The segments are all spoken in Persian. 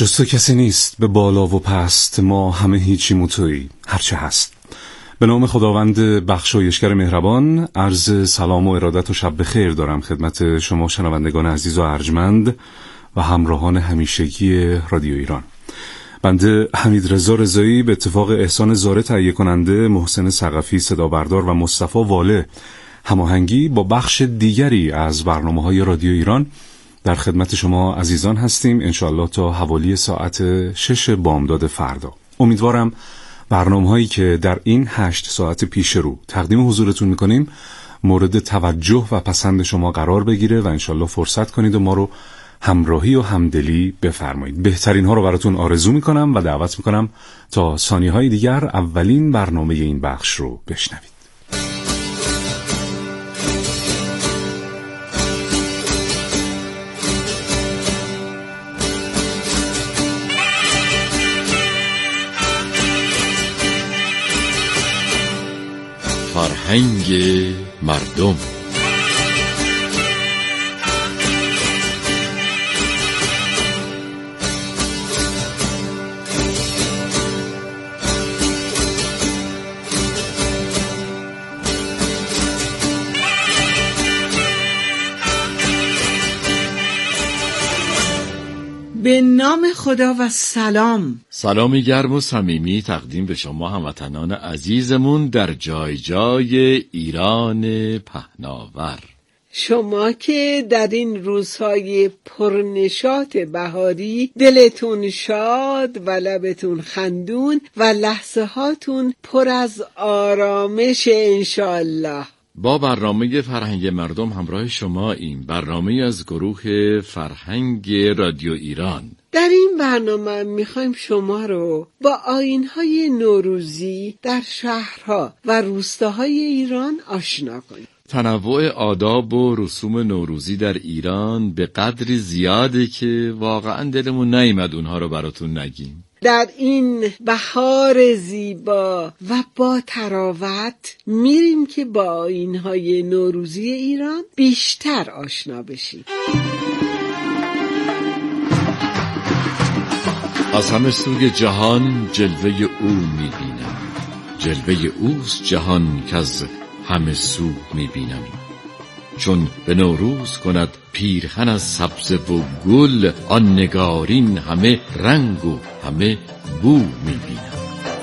جز تو کسی نیست به بالا و پست، ما همه هیچیم و تویی هرچه هست. به نام خداوند بخشایشگر مهربان عرض سلام و ارادت و شب بخیر دارم خدمت شما شنوندگان عزیز و ارجمند و همراهان همیشگی رادیو ایران. بنده حمیدرضا رضایی به اتفاق احسان زاره تهیه کننده، محسن ثقفی صدا بردار و مصطفی واله هماهنگی با بخش دیگری از برنامه‌های رادیو ایران در خدمت شما عزیزان هستیم، انشالله تا حوالی ساعت 6 بامداد فردا. امیدوارم برنامه‌هایی که در این 8 ساعت پیش رو تقدیم حضورتون می‌کنیم مورد توجه و پسند شما قرار بگیره و انشالله فرصت کنید و ما رو همراهی و همدلی بفرمایید. بهترین ها رو براتون آرزو می‌کنم و دعوت می‌کنم تا ثانیه‌های دیگر اولین برنامه این بخش رو بشنوید. فرهنگ مردم. به نام خدا و سلامی گرم و صمیمی تقدیم به شما هموطنان عزیزمون در جای جای ایران پهناور. شما که در این روزهای پرنشاط بهاری دلتون شاد و لبتون خندون و لحظه هاتون پر از آرامش انشالله. با برنامه فرهنگ مردم همراه شما، این برنامه از گروه فرهنگ رادیو ایران. در این برنامه میخوایم شما رو با آیین‌های نوروزی در شهرها و روستاهای ایران آشنا کنیم. تنوع آداب و رسوم نوروزی در ایران به قدری زیاده که واقعا دلمون نیامد اونها رو براتون نگیم. در این بهار زیبا و با تراوت میریم که با آیین‌های نوروزی ایران بیشتر آشنا بشیم. از همه سوی جهان جلوه او میبینم، جلوه اوست جهان که از همه سو میبینم. چون به نوروز کند پیرهن از سبزه و گل، آن نگارین همه رنگ و همه بو میبینم.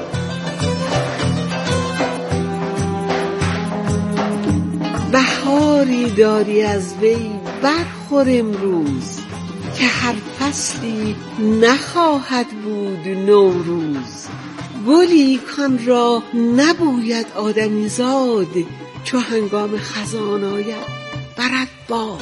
بهاری داری از وی برخور امروز، که هر فصلی نخواهد بود نوروز. گلی کان را نبوید آدمی زاد، چو هنگام خزان آید برد باد.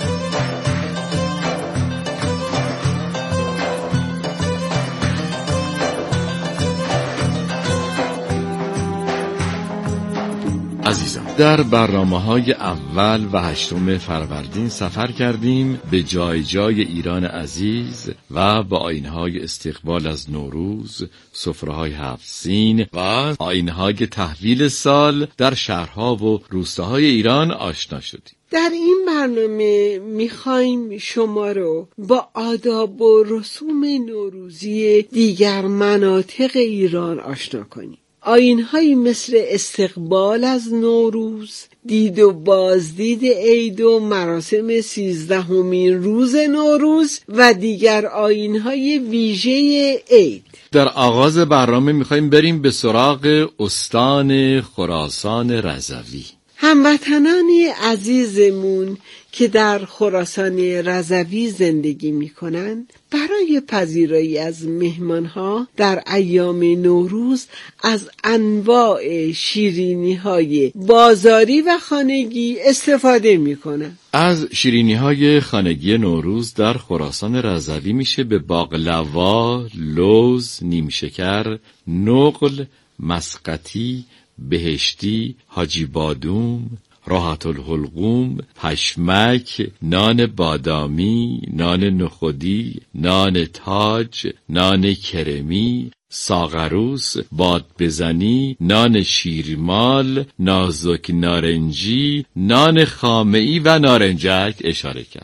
عزیزم، در برنامه‌های اول و 8 فروردین سفر کردیم به جای جای ایران عزیز و با آیین‌های استقبال از نوروز، سفره‌های 7 سین و آیین‌های تحویل سال در شهرها و روستاهای ایران آشنا شدیم. در این برنامه میخوایم شما رو با آداب و رسوم نوروزی دیگر مناطق ایران آشنا کنیم. آیین‌هایی مثل استقبال از نوروز، دید و بازدید عید و مراسم 13مین روز نوروز و دیگر آیین‌های ویژه عید. در آغاز برنامه میخوایم بریم به سراغ استان خراسان رضوی. هموطنان عزیزمون که در خراسان رضوی زندگی می‌کنند، برای پذیرایی از مهمانها در ایام نوروز از انواع شیرینی‌های بازاری و خانگی استفاده می‌کنند. از شیرینی‌های خانگی نوروز در خراسان رضوی میشه به باقلوا، لوز، نیمشکر، نقل، مسقطی، بهشتی، حاجی بادوم، راحت الحلقوم، پشمک، نان بادامی، نان نخودی، نان تاج، نان کرمی، ساغروس، باد بزنی، نان شیرمال، نازک نارنجی، نان خامه‌ای و نارنجک اشاره کرد.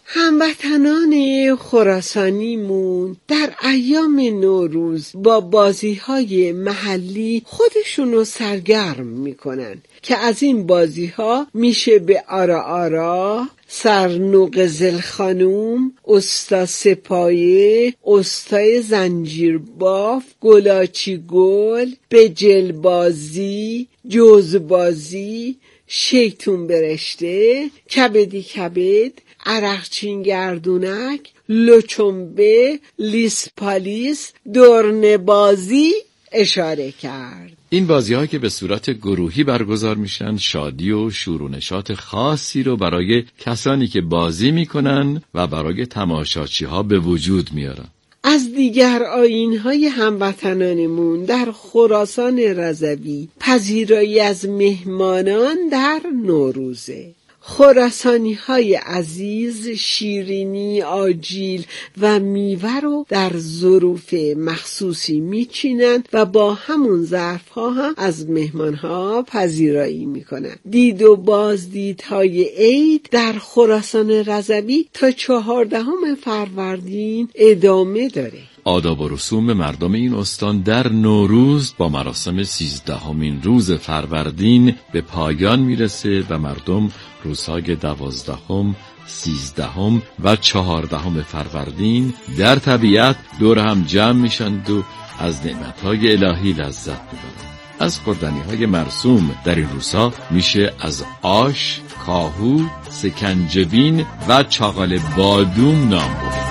هموطنان خراسانیمون در ایام نوروز با بازی‌های محلی خودشونو سرگرم میکنن که از این بازی‌ها میشه به آرا آرا، سرنوق زلخانوم، استا سپایه، استای زنجیرباف، گلاچی گل، بجل بازی، جوز بازی، شیطون برشته، کبدی کبد، عرقچین گردونک، لچنبه، لیس پالیس، دورنه بازی اشاره کرد. این بازی‌ها که به صورت گروهی برگزار میشن شادی و شور و نشاط خاصی رو برای کسانی که بازی میکنن و برای تماشاچی‌ها به وجود میارن. از دیگر آیین‌های هموطنانمون در خراسان رضوی پذیرایی از مهمانان در نوروزه. خراسانی‌های عزیز شیرینی، آجیل و میوه رو در ظروف مخصوصی میچینند و با همون ظرف‌ها هم از مهمان‌ها پذیرایی میکنند. دید و بازدیدهای عید در خراسان رضوی تا 14 فروردین ادامه داره. آداب و رسوم مردم این استان در نوروز با مراسم 13مین روز فروردین به پایان میرسه و مردم روزهای 12ام، 13ام و 14 فروردین در طبیعت دور هم جمع میشند و از نعمتهای الهی لذت میبرند. از خوردنی‌های مرسوم در این روزها میشه از آش، کاهو، سکنجبین و چاقال بادوم نام برد.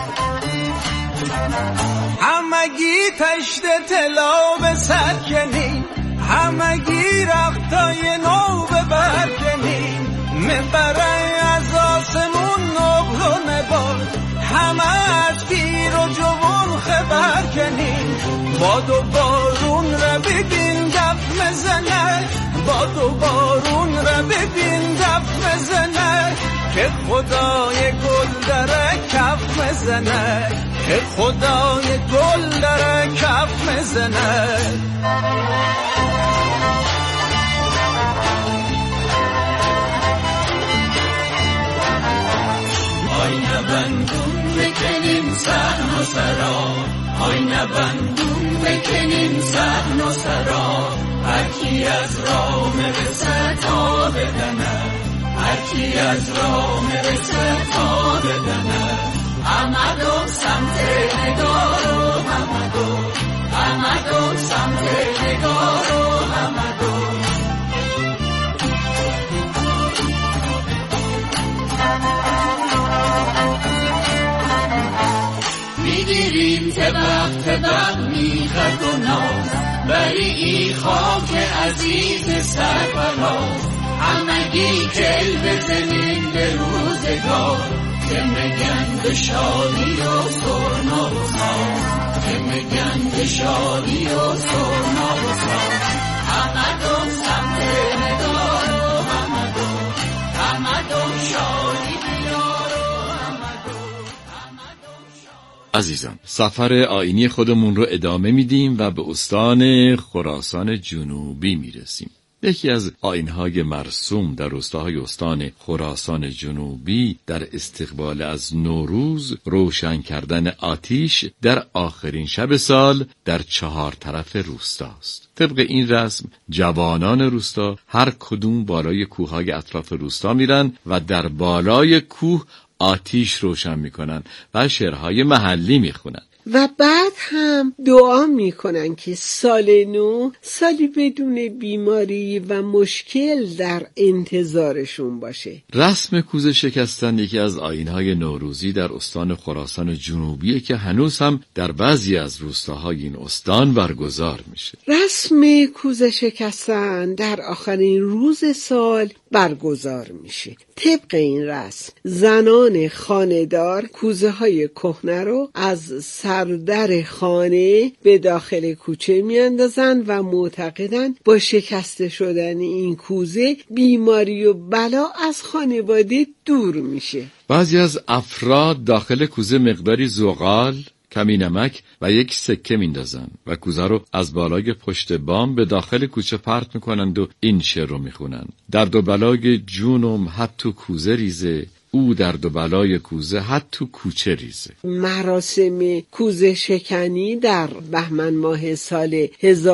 همگی تشت طلا به سر کنیم، همگی رختای نو به بر کنیم، منبره از آسمون نقل و نبات، همه از پیر و جوان خبر کنیم. باد و بارون را ببین دف مزنه، باد و بارون را ببین دف مزنه، که خدای گل داره کف مزنه، که خدای گل داره کف مزنه. آینه بندون بکنیم سحن و سرا، آینه بندون بکنیم سحن و سرا، هرکی از راه مرسه تا بدنه، هرکی از راه مرسه تا بدنه. همدو سمت نگارو همدو، همدو سمت نگارو همدو. میگیریم طبق طبق میخد و ناز، بری ای خاک عزیز سرفراز، همگی کل بزنیم به روزگار، که مگن به شادی و سرنا و ساز، که مگن به شادی و سرنا و ساز. همدو سمت نگارو همدو، همدو شادی بیارو همدو. عزیزان، سفر آیینی خودمون رو ادامه میدیم و به استان خراسان جنوبی میرسیم. یکی از آیین‌های مرسوم در روستاهای استان خراسان جنوبی در استقبال از نوروز روشن کردن آتش در آخرین شب سال در 4 طرف روستاست. طبق این رسم جوانان روستا هر کدوم بالای کوههای اطراف روستا میرن و در بالای کوه آتش روشن میکنن و شعرهای محلی میخونن و بعد هم دعا میکنن که سال نو سالی بدون بیماری و مشکل در انتظارشون باشه. رسم کوزه شکستن یکی از آیین‌های نوروزی در استان خراسان جنوبیه که هنوز هم در بعضی از روستاهای این استان برگزار میشه. رسم کوزه شکستن در آخرین روز سال برگزار میشه. طبق این رسم زنان خانه‌دار کوزه های کهنه رو از سردر خانه به داخل کوچه میاندازن و معتقدن با شکسته شدن این کوزه بیماری و بلا از خانواده دور میشه. بعضی از افراد داخل کوزه مقداری زغال، کمی نمک و یک سکه میندازن و کوزه رو از بالای پشت بام به داخل کوچه پرت میکنند و این شعر رو میخونن: درد و بلای جونم حتی کوزه ریزه، او درد و بلای کوزه حتی کوچه ریزه. مراسم کوزه شکنی در بهمن ماه سال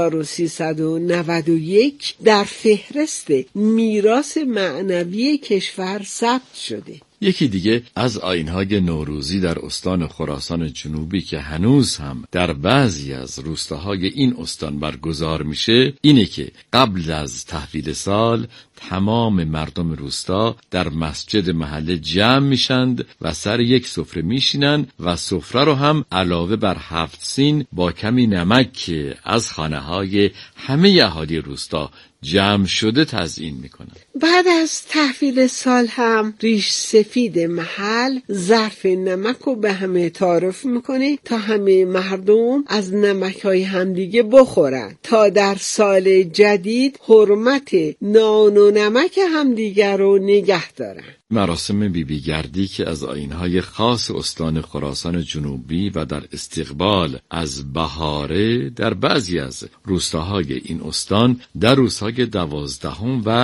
1391 در فهرست میراث معنوی کشور ثبت شده. یکی دیگه از آیین‌های نوروزی در استان خراسان جنوبی که هنوز هم در بعضی از روستاهای این استان برگزار میشه اینه که قبل از تحویل سال تمام مردم روستا در مسجد محله جمع میشند و سر یک سفره میشینن و سفره رو هم علاوه بر 7 سین با کمی نمک که از خانه‌های همه اهالی روستا جمع شده تزیین میکنن. بعد از تحویل سال هم ریش سفید محل ظرف نمک رو به همه تعارف میکنه تا همه مردم از نمک‌های همدیگه بخورن تا در سال جدید حرمت نان و نمک همدیگه رو نگه دارن. مراسم بیبی گردی که از آیین‌های خاص استان خراسان جنوبی و در استقبال از بهاره در بعضی از روستاهای این استان در روزهای 12 و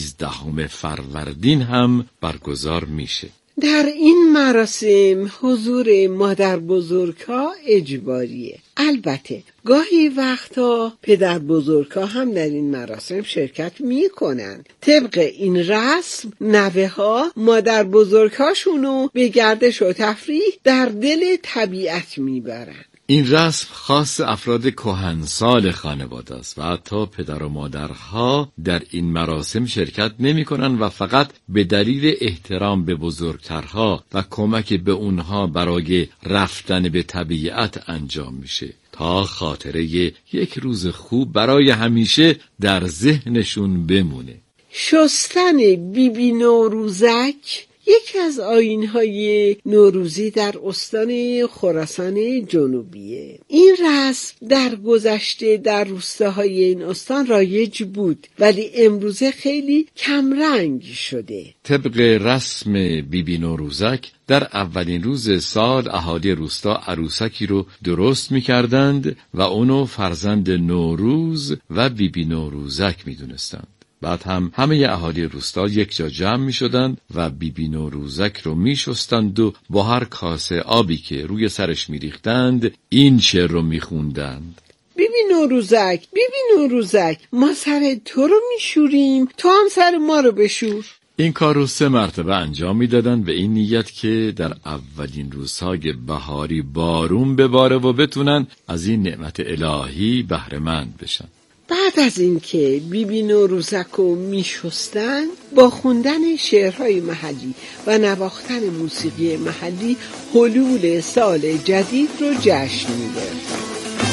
13 فروردین هم برگزار میشه. در این مراسم حضور مادر بزرگ‌ها اجباریه. البته گاهی وقتا پدر بزرگ‌ها هم در این مراسم شرکت میکنن. طبق این رسم نوه‌ها مادر بزرگ‌هاشونو به گردش و تفریح در دل طبیعت میبرن. این رسم خاص افراد کهنسال خانواده است و حتی پدر و مادرها در این مراسم شرکت نمی کنن و فقط به دلیل احترام به بزرگترها و کمک به اونها برای رفتن به طبیعت انجام میشه تا خاطره یک روز خوب برای همیشه در ذهنشون بمونه. شستن بیبی نوروزک یکی از آیین‌های نوروزی در استان خراسان جنوبیه. این رسم در گذشته در روستاهای این استان رایج بود ولی امروزه خیلی کمرنگ شده. طبق رسم بیبی نوروزک در اولین روز سال اهالی روستا عروسکی رو درست می‌کردند و اونو فرزند نوروز و بیبی نوروزک می‌دونستند. بعد هم همه اهالی روستا یک جا جمع می شدند و بیبی نوروزک رو می شستند و با هر کاسه آبی که روی سرش می ریختند این شعر رو می خوندند: بیبی نوروزک ما سر تو رو می شوریم تو هم سر ما رو بشور. این کار رو 3 مرتبه انجام می دادن به این نیت که در اولین روزهای بهاری بارون بباره و بتونن از این نعمت الهی بهره مند بشن. بعد از اینکه بیبی نوروزک رو میشستن با خوندن شعرهای محلی و نواختن موسیقی محلی حلول سال جدید رو جشن می‌گرفتن.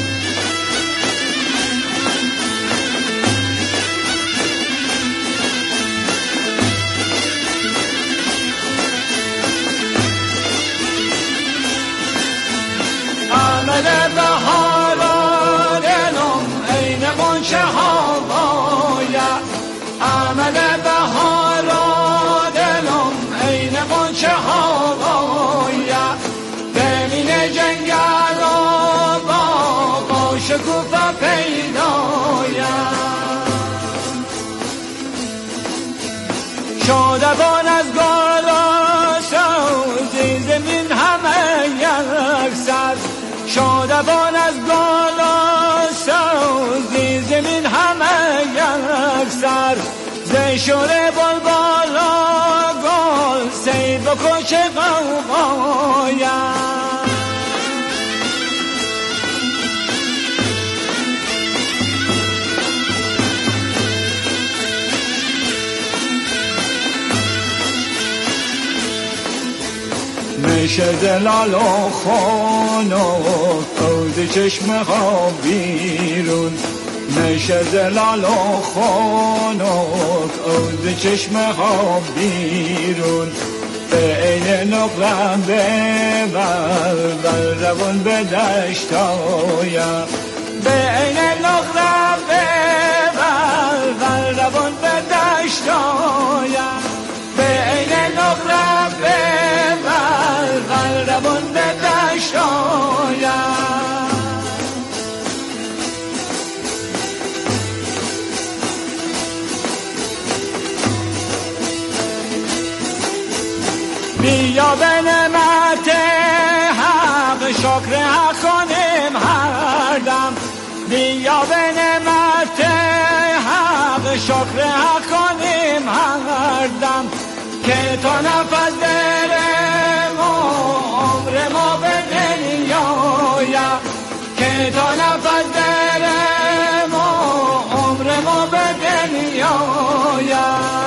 شادبان از بالا سوزی زمین همه یک سر، شادبان از بالا سوزی زمین همه یک سر، زشور بال بالا گل سید بکش قوقایم. میشه دلال و خانک عود چشم ها بیرون، میشه دلال و خانک عود چشم ها بیرون، به این نقرم ببر روان به دشتایم، به این نقرم ببر روان به دشتایم، به این نقرم ببر روان به دشتایم. بیا به نعمت حق شکر حق کنیم هر دم، بیا به نعمت حق شکر حق کنیم هر دم، که تا نفس درم و عمر ما به دنیا، که تا نفس درم و عمر ما به دنیا.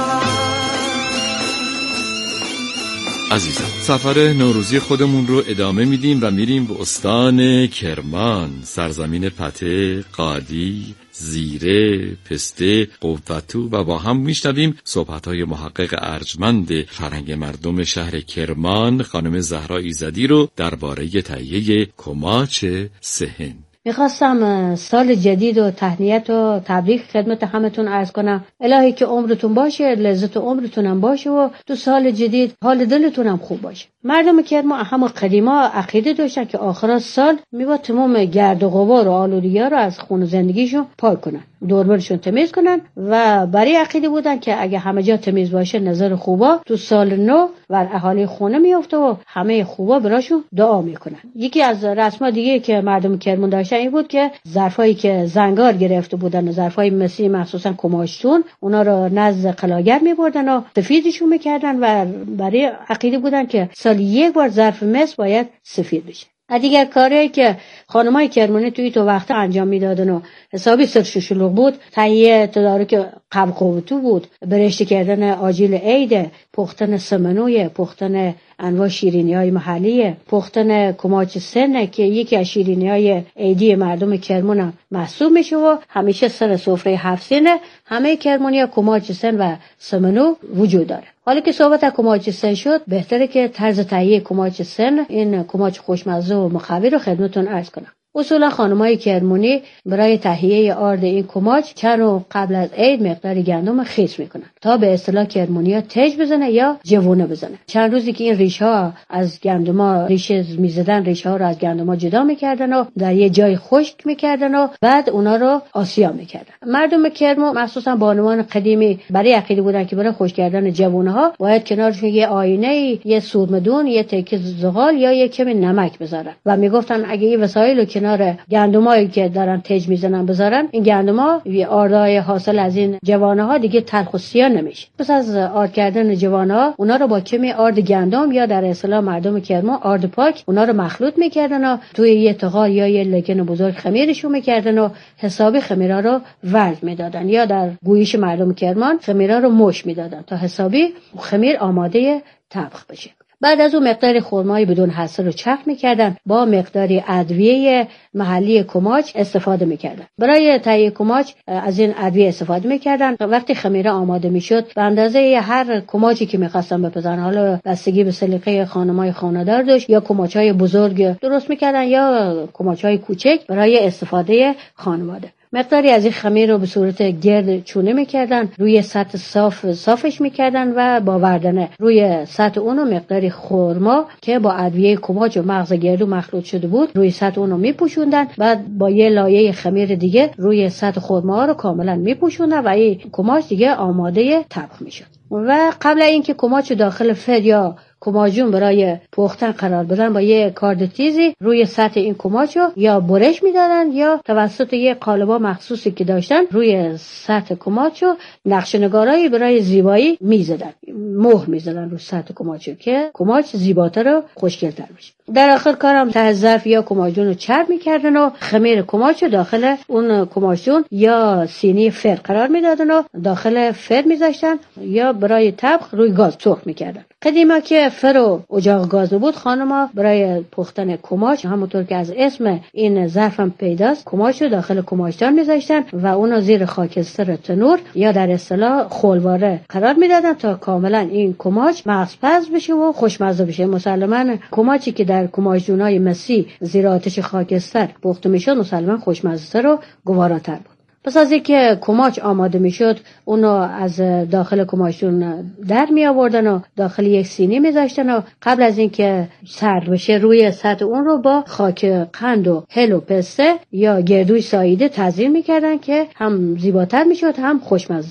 عزیزان، سفر نوروزی خودمون رو ادامه میدیم و میریم به استان کرمان، سرزمین پته، قادی، زیره، پسته، قوتو و با هم میشنویم صحبت‌های محقق ارجمند فرهنگ مردم شهر کرمان خانم زهرا ایزدی رو درباره تهیه کماچ سهن. میخواستم سال جدید و تهنیت و تبریک خدمت همتون عرض کنم. الهی که عمرتون باشه، لذت عمرتون هم باشه و تو سال جدید حال دلتون هم خوب باشه. مردم کرمان همه قدیما عقیده داشتن که آخر سال میبا تمام گرد و غبار و آلودگی‌ها رو از خون زندگیشون پاک کنن، دوربرشون تمیز کنن و برای عقیده بودن که اگه همه جا تمیز باشه نظر خوبا تو سال نو و اهالی خونه میفته و همه خوبا براشون دعا میکنن. یکی از رسما دیگه که مردم کرمان داشتن این بود که ظرفایی که زنگار گرفته بودن، ظرفای مسی مخصوصا کماشتون، اونا رو نزد قلاگر میبردن و سفیدشون میکردن و برای عقیده بودن که سال یک بار ظرف مس باید سفید بشه. دیگر کاری که خانمای کرمانی توی تو وقت انجام میدادن و حسابی سرشون شلوغ بود، تهیه تدارک قبقوتو بود، برشته کردن آجیل عید، پختن سمنوی، پختن انواع شیرینی‌های محلی، پختن کماچ سن که یکی از شیرینی‌های عیدی مردم کرمان محسوب میشه و همیشه سر سفره 7 سینه همه کرمانی‌ها کماچ سن و سمنو وجود داره. حالا که صحبت از کماچ سن شد، بهتره که طرز تهیه کماچ سن، این کماچ خوشمزه و مخوی رو خدمتتون عرض کنم. اصولا خانمای کرمانی برای تهیه آرد این کماچ چند روز قبل از عید مقدار گندم خیس میکنن تا به اصطلاح کرمانی‌ها تج بزنه یا جوونه بزنه. چند روزی که این ریش‌ها از گندم‌ها ریشه میزدن، ریش‌ها رو از گندم‌ها جدا میکردن و در یه جای خشک میکردن و بعد اونا رو آسیا میکردن. مردم کرمان مخصوصا بانوان قدیمی برای عقیده بودن که برای خشک کردن جوونه‌ها باید کنارشون یه آینه، یه سورمدون، یه تکه زغال یا یه کمی نمک بذارن و میگفتن اگه این وسایل کنار گندمایی که دارن تج میزنن بذارن، این گندما آردای حاصل از این جوانه‌ها دیگه تلخ و سیاه نمیشه. پس از آرد کردن جوانه‌ها اونا رو با کمی آرد گندم یا در اصطلاح مردم کرمان آرد پاک اونا رو مخلوط میکردن و توی یه تغار یا یه لگن بزرگ خمیرشون میکردن و حسابی خمیرا رو ورد میدادن یا در گویش مردم کرمان خمیرا رو مش میدادن تا حسابی خمیر آماده طبخ بشه. بعد از اون مقدار خرمای بدون حصه رو چرخ میکردن، با مقداری ادویه محلی کماچ استفاده میکردن. برای تهیه کماچ از این ادویه استفاده میکردن. وقتی خمیره آماده میشد به اندازه هر کماچی که میخواستن بپزن، حالا بستگی به سلیقه خانمای خانه‌دار داشت، یا کماچای بزرگ درست میکردن یا کماچای کوچک برای استفاده خانواده. مقداری از این خمیر رو به صورت گرد چونه میکردن، روی سطح صافش میکردن و با وردنه روی سطح اونو مقداری خرما که با ادویه کماچ و مغز گردو مخلوط شده بود روی سطح اونو میپوشوندن. بعد با یه لایه خمیر دیگه روی سطح خرما رو کاملا میپوشوندن و این کماچ دیگه آماده طبخ میشد. و قبل اینکه کماچ داخل فر یا کماجون برای پختن قرار بدن، با یه کارد تیزی روی سطح این کماچو یا برش میدادن یا توسط یه قالبا مخصوصی که داشتن روی سطح کماچو نقشه‌نگارایی برای زیبایی میزدن، مهر میزدن روی سطح کماچو که کماچ زیباتر و خوشگل‌تر بشه. در آخر کارم ته ظرف یا کماجون رو چرب میکردن و خمیر کماچو داخل اون کماچون یا سینی فر قرار میدادن و داخل فر میذاشتن یا برای طبخ روی گاز سرخ میکردن. قدیما که فر و اجاق گاز بود، خانم‌ها برای پختن کماچ همونطور که از اسم این ظرفم پیداست، کماچ رو داخل کماچدان میذاشتن و اونو زیر خاکستر تنور یا در اصطلاح خولواره قرار میدادن تا کاملا این کماچ مغزپز بشه و خوشمزه بشه. مسلماً کماچی که در کماچدونای مسی زیر آتش خاکستر پخته میشد مسلماً خوشمزه‌تر و گواراتر بود. پس از اینکه کماچ آماده میشد، اونو از داخل کماچون در می آوردن و داخل یک سینی میذاشتن و قبل از اینکه سرد بشه روی سطح اون رو با خاک قند و هل و پسته یا گردوی ساییده تزیین میکردن که هم زیباتر میشد هم خوشمزه تر.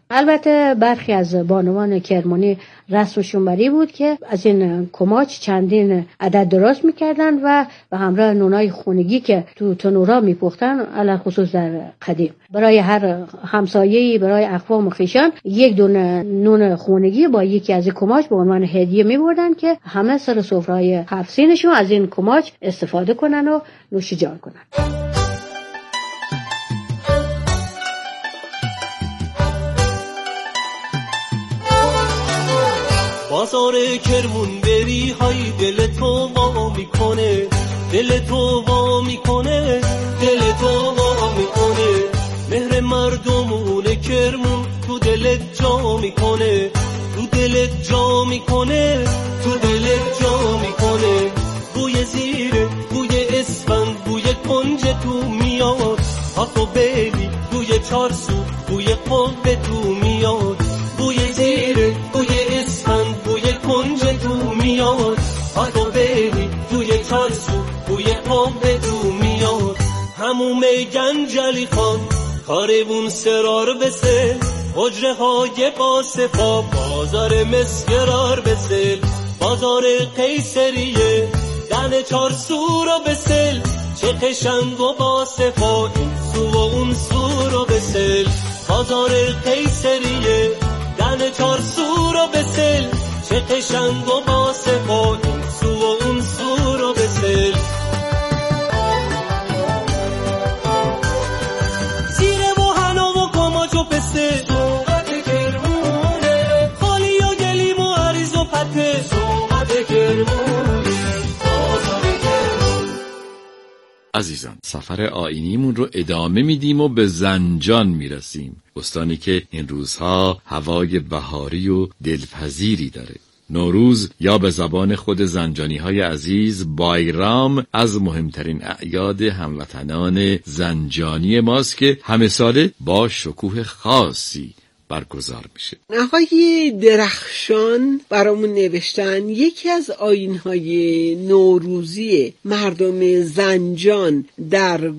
البته برخی از بانوان کرمانی رسمشون بری بود که از این کماچ چندین عدد درست میکردن و به همراه نونای خونگی که تو تنورا میپختن، علاوه خصوص در قدیم برای هر همسایه‌ای، برای اقوام و خویشان یک دونه نون خونگی با یکی از این کماچ به عنوان هدیه میبردن که همه سر سفره‌های هفت سینشون از این کماچ استفاده کنن و نوش جان کنن. بازار کرمون بری های دل تو وا میکنه، دل تو وا میکنه، دل تو وا میکنه. مهر مردمون کرمون تو دلت جا میکنه، تو دلت جا میکنه، تو دلت جا میکنه. بوی زیره، بوی اسفند، بوی کنج تو میاد، حقو بیلی بوی چارسو، بوی قبه تو میاد. بوی زیره، بوی اسفند، بوی کنج تو میاد، حقو بیلی بوی چارسو، بوی قبه تو میاد. هموم گنجلی خان کاربون سرار بسه، حجره های باصفا بازار مسگرار بسل، بازار قیصریه دن چارسو رو بسل. چه قشنگ و باصفا این سو و اون سو رو بسل، بازار قیصریه دن چارسو رو بسل. چه قشنگ و باصفا این سو و اون سو رو بسل. زیره و حنا و کماچ و پسته، صحبت کرمونه. خالی و گلیم و عریض و پته، صحبت کرمونه. عزیزان، سفر آیینیمون رو ادامه میدیم و به زنجان میرسیم، استانی که این روزها هوای بهاری و دلپذیری داره. نوروز یا به زبان خود زنجانی های عزیز بایرام از مهمترین اعیاد هموطنان زنجانی ماست که همه ساله با شکوه خاصی برگزار میشه. آقای درخشان برامون نوشتن یکی از آیین‌های نوروزی مردم زنجان در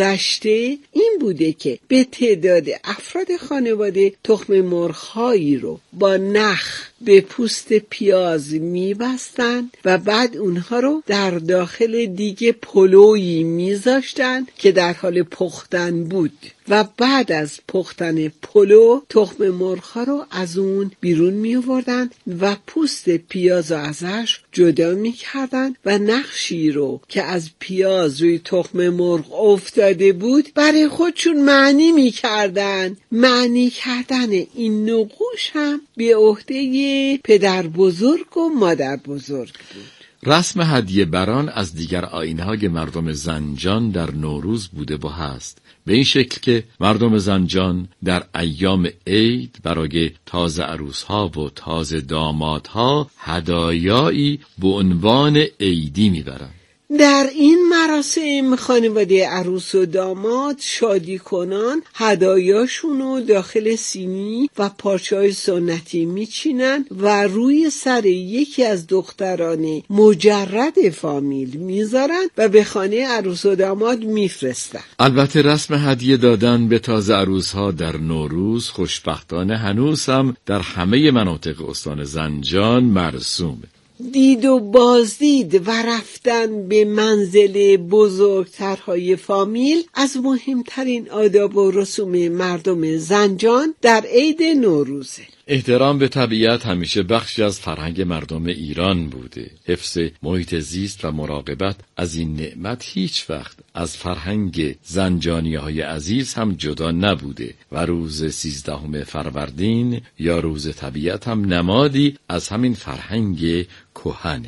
گذشته این بوده که به تعداد افراد خانواده تخم مرغ‌هایی رو با نخ به پوست پیاز میبستن و بعد اونها رو در داخل دیگه پلویی میذاشتن که در حال پختن بود و بعد از پختن پلو تخم مرغ‌ها رو از اون بیرون می‌آوردن و پوست پیاز رو ازش جدا می‌کردن و نقشی رو که از پیاز روی تخم مرغ افتاده بود برای خودشون معنی می‌کردن. معنی کردن این نقوش هم به عهده پدر بزرگ و مادر بزرگ بود. رسم هدیه بران از دیگر آیین‌های مردم زنجان در نوروز بوده و هست، به این شکل که مردم زنجان در ایام عید برای تازه عروس‌ها و تازه دامادها هدایایی به عنوان عیدی میبرند. در این مراسم خانواده عروس و داماد شادی کنان هدایاشونو داخل سینی و پارچه‌های سنتی میچینن و روی سر یکی از دختران مجرد فامیل میذارن و به خانه عروس و داماد میفرستن. البته رسم هدیه دادن به تازه عروس‌ها در نوروز خوشبختانه هنوز هم در همه مناطق استان زنجان مرسومه. دید و بازدید و رفتن به منزل بزرگترهای فامیل از مهمترین آداب و رسوم مردم زنجان در عید نوروزه. احترام به طبیعت همیشه بخشی از فرهنگ مردم ایران بوده. حفظ محیط زیست و مراقبت از این نعمت هیچ وقت از فرهنگ زنجانی‌های عزیز هم جدا نبوده و روز 13 فروردین یا روز طبیعت هم نمادی از همین فرهنگ کهنه.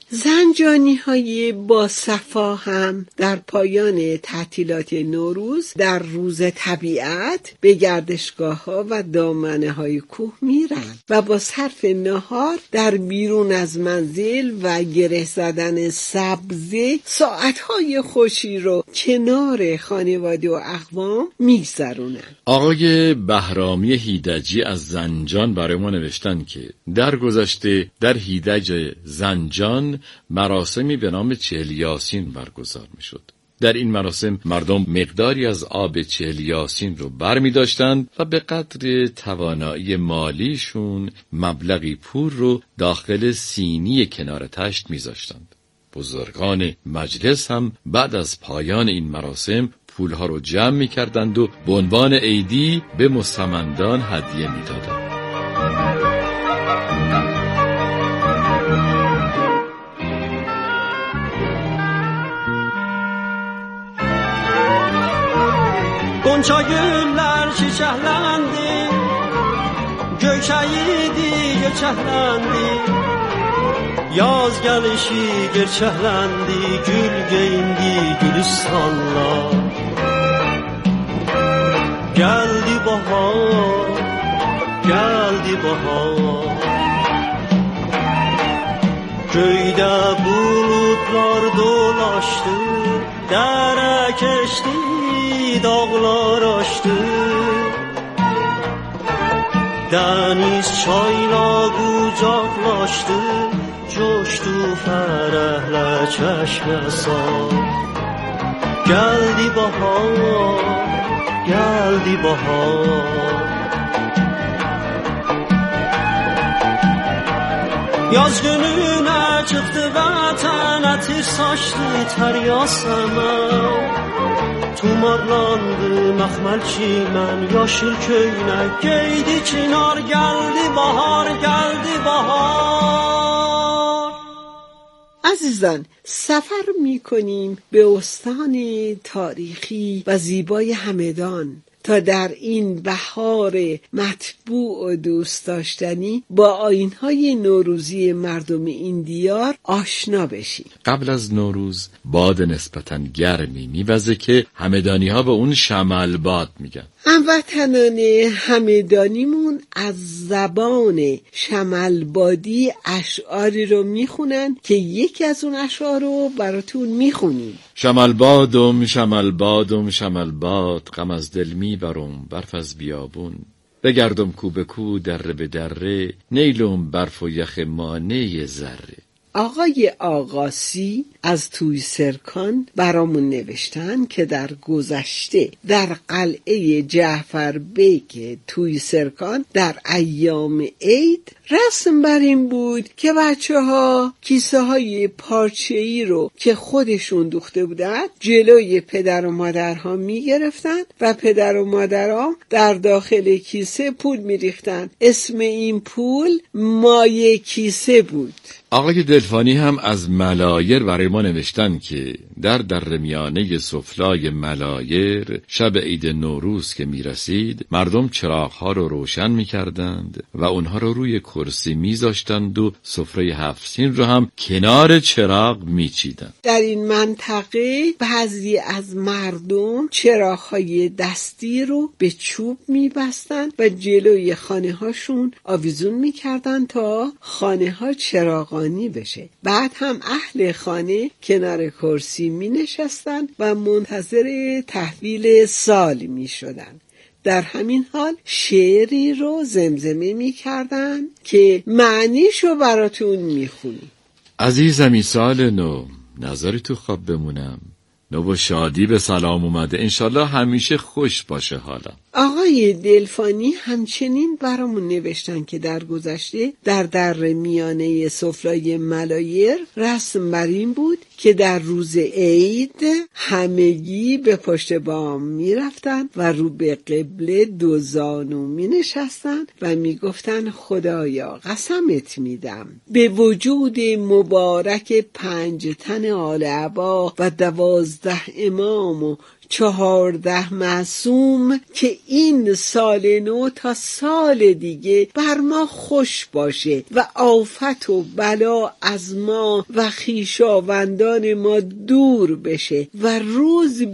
زنجانی‌های با صفا هم در پایان تعطیلات نوروز در روز طبیعت به گردشگاه‌ها و دامنه‌های کوه میرن و با صرف نهار در بیرون از منزل و گره زدن سبزه ساعت‌های خوشی رو کنار خانواده و اقوام میگذرونن. آقای بهرامی هیدجی از زنجان برای ما نوشتن که در گذشته در هیدج زنجان مراسمی به نام 40 یاسین برگزار می شد. در این مراسم مردم مقداری از آب 40 یاسین رو برمی داشتند و به قدر توانایی مالیشون مبلغی پول رو داخل سینی کنار تشت می داشتند. بزرگان مجلس هم بعد از پایان این مراسم پولها رو جمع می کردند و به عنوان عیدی به مستمندان هدیه می دادند. Gonca güller çiçeklendi, gökçeydi göçeklendi. Yaz gelişi gerçeklendi, gül giyindi gülistanlar. Geldi bahar, geldi bahar. Köyde bulutlar dolaştı, dere keçti, dağlar aştı. Deniz çayla kucaklaştı, coştu ferahla çeşme sar. Geldi bahar, geldi bahar. Yaz gününe çıktı vatan, ateş saçlı ter yasemen. Tumarlandı məxməl çimən, yaşıl köynək geydi çınar. Geldi bahar, geldi bahar. عزیزان، سفر می کنیم به استان تاریخی و زیبای همدان تا در این بهار مطبوع و دوست داشتنی با آیین‌های نوروزی مردم این دیار آشنا بشیم. قبل از نوروز باد نسبتاً گرمی میوزه که همدانی‌ها به اون شمال باد میگن. هموطنان همدانیمون از زبان شمالبادی اشعاری رو میخونن که یکی از اون اشعار رو براتون میخونیم. شمال بادم شمال بادم شمال باد، غم از دل میبرم برف از بیابون. بگردم کو به کو دره به دره، نیلم برف و یخ مانع ذره. آقای آقاسی از توی سرکان برامون نوشتن که در گذشته در قلعه جعفر بیک توی سرکان در ایام عید رسم بر این بود که بچه‌ها کیسه های پارچه‌ای رو که خودشون دوخته بودن جلوی پدر و مادرها میگرفتن و پدر و مادرها در داخل کیسه پول میریختن. اسم این پول مایه کیسه بود. آقای دلفانی هم از ملایر برای ما نوشتن که در میانه سفلای ملایر شب عید نوروز که میرسید مردم چراغ‌ها رو روشن میکردند و اونها رو روی کرسی میذاشتند و سفره 7 سین رو هم کنار چراغ میچیدند. در این منطقه بعضی از مردم چراغ‌های دستی رو به چوب میبستند و جلوی خانه‌هاشون آویزون میکردند تا خانه‌ها چراغانی بشه. بعد هم اهل خانه کنار کرسی می نشستن و منتظر تحویل سال می شدن. در همین حال شعری رو زمزمه می کردن که معنیشو براتون می خونیم. عزیزمی سال نو، نظری تو خواب بمونم، نو و شادی به سلام اومده، انشالله همیشه خوش باشه حالا. آقای دلفانی همچنین برامون نوشتن که در گذشته در میانه سفرای ملایر رسم بر این بود که در روز عید همگی به پشت بام می رفتن و رو به قبله دو زانو می نشستن و می گفتن خدایا قسمت میدم به وجود مبارک 5 تن آل عبا و 12 امام و 14 معصوم که این سال نو تا سال دیگه بر ما خوش باشه و آفت و بلا از ما و خویشاوندان ما دور بشه و روز